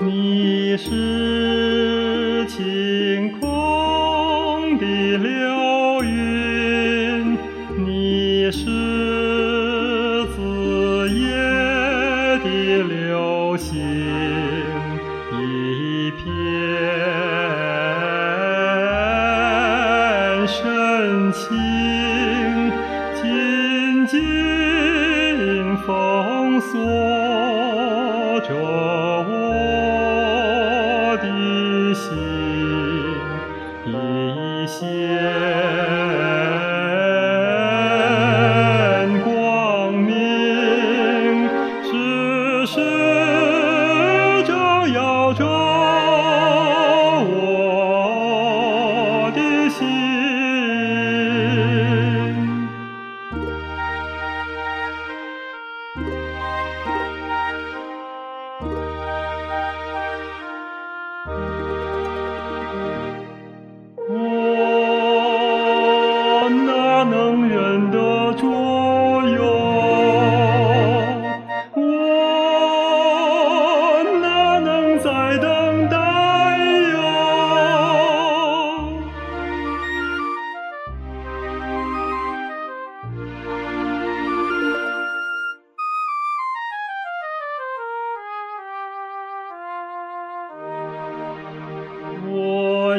你是晴空的流云，你是子夜的流星，一片深情，紧紧封锁着我的心，一线光明，时时照耀着我的心。我哪能忍得住哟？我哪能再等待哟？我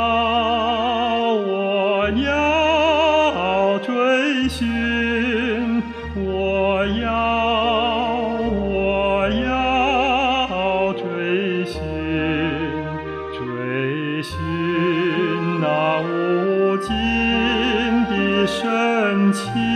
要追寻，我要追寻那无尽的深情。